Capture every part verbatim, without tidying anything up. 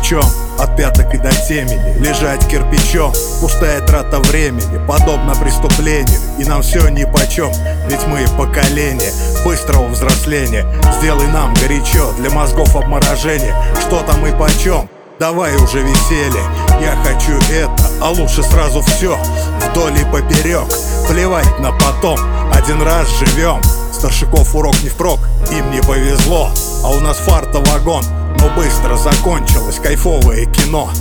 чем? От пяток и до темени лежать кирпичом. Пустая трата времени, подобно преступлению. И нам все нипочем, ведь мы поколение быстрого взросления. Сделай нам горячо, для мозгов обморожение. Что там и почем? Давай уже веселье. Я хочу это, а лучше сразу все, вдоль и поперек. Плевать на потом, один раз живем. Старшаков урок не впрок, им не повезло. А у нас фарта вагон, но быстро закончилось кайфовое кино.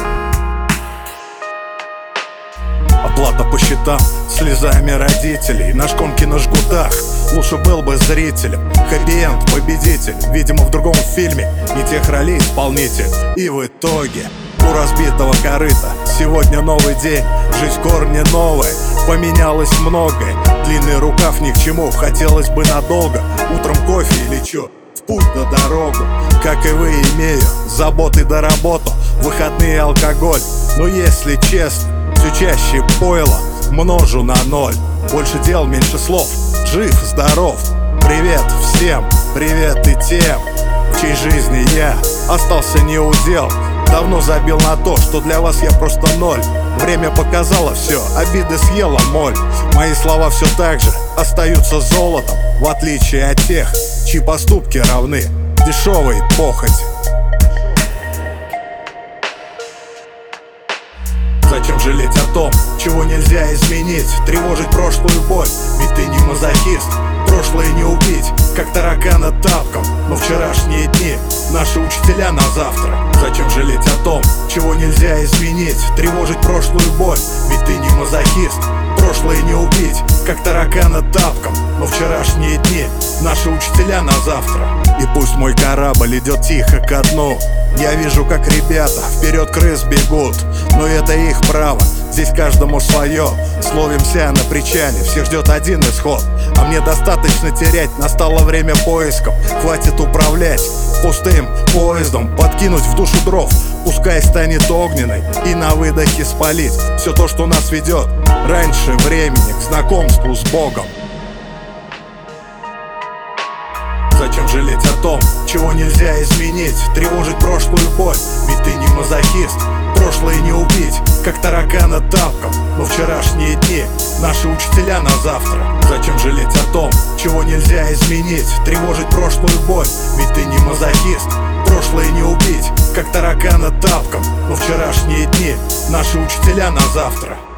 Оплата по счетам, слезами родителей, на шконке на жгутах. Лучше был бы зрителем, хэппи-энд победитель. Видимо, в другом фильме не тех ролей исполнитель. И в итоге у разбитого корыта сегодня новый день, жизнь в корне новая, поменялось многое. Длинный рукав ни к чему, хотелось бы надолго. Утром кофе или чё, в путь на дорогу. Как и вы, имею заботы до работы, выходные алкоголь. Но если честно, все чаще пойло множу на ноль. Больше дел, меньше слов, жив, здоров. Привет всем, привет и тем, в чьей жизни я остался неудел. Давно забил на то, что для вас я просто ноль. Время показало все, обиды съела моль. Мои слова все так же остаются золотом, в отличие от тех, чьи поступки равны дешевой похоти. Зачем жалеть о том, чего нельзя изменить? Тревожить прошлую боль, ведь ты не мазохист. Прошлое не убить, как таракана тапком. Но вчерашние дни наши учителя на завтра. Зачем жалеть о том, чего нельзя изменить? Тревожить прошлую боль, ведь ты не мазохист. Прошлое не убить, как таракана тапком. Но вчерашние дни наши учителя на завтра. И пусть мой корабль идет тихо ко дну, я вижу, как ребята вперед крыс бегут. Но это их право, здесь каждому свое. Словимся на причале, всех ждет один исход. А мне достаточно терять, настало время поисков. Хватит управлять пустым поездом, подкинуть в душу дров, пускай станет огненной, и на выдохе спалить все то, что нас ведет раньше времени к знакомству с Богом. Зачем жалеть о том, чего нельзя изменить? Тревожить прошлую боль, ведь ты не мазохист. Прошлое не убить, как таракана тапком. Но вчерашние дни наши учителя на завтра. Зачем жалеть о том, чего нельзя изменить? Тревожить прошлую боль, ведь ты не мазохист. Прошлое не убить, как таракана тапком. Но вчерашние дни наши учителя на завтра.